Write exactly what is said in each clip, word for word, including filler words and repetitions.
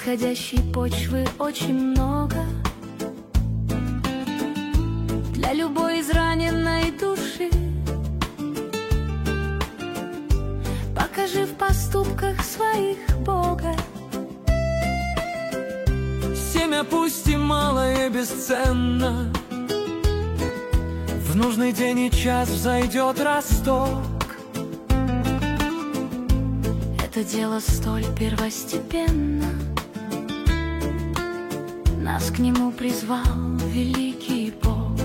подходящей почвы очень много для любой израненной души. Покажи в поступках своих Бога. Семя пусть и малое бесценно, в нужный день и час взойдет росток. Это дело столь первостепенно, нас к нему призвал великий Бог.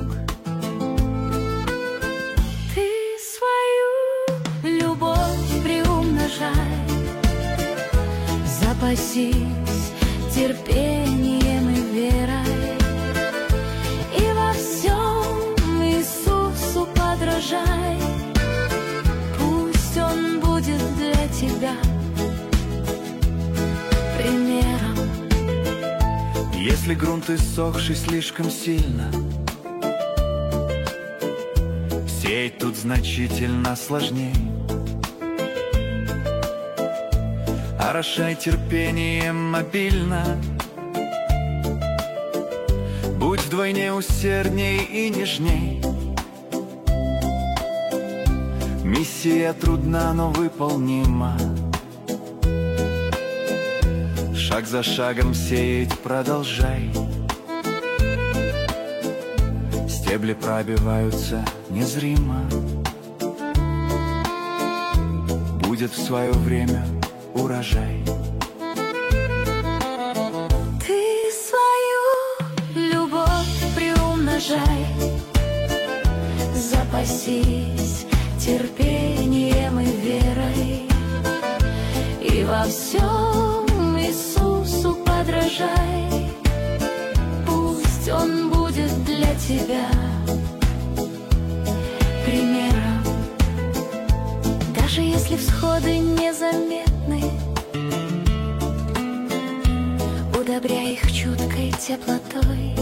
Ты свою любовь приумножай, запасись терпением и верой, и во всем Иисусу подражай. Пусть Он будет для тебя примером. Если грунт иссохший слишком сильно, сеять тут значительно сложней. Орошай терпением обильно, будь вдвойне усердней и нежней. Миссия трудна, но выполнима. Шаг за шагом сеять продолжай. Стебли пробиваются незримо. Будет в свое время урожай. Ты свою любовь приумножай, запасись терпением и верой, и во всем Иисусу подражай. Пусть Он будет для тебя примером. Даже если всходы незаметны, удобряй их чуткой теплотой.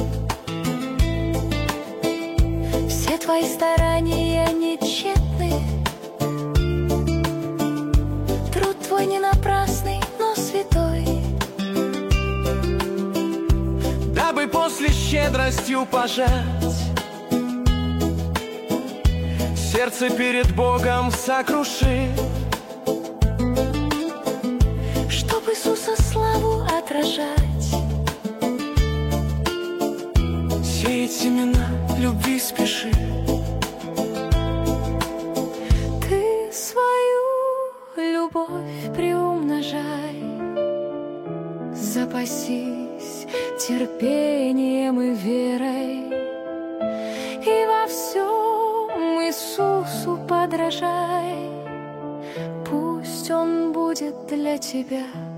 Все твои старания не тщетны, труд твой не напрасный, но святой. Дабы после щедростью пожать сердце перед Богом сокруши, чтоб Иисуса славу отражать, сеять семена любви спеши. ты свою любовь приумножай, запасись терпением и верой, и во всем Иисусу подражай. Пусть Он будет для тебя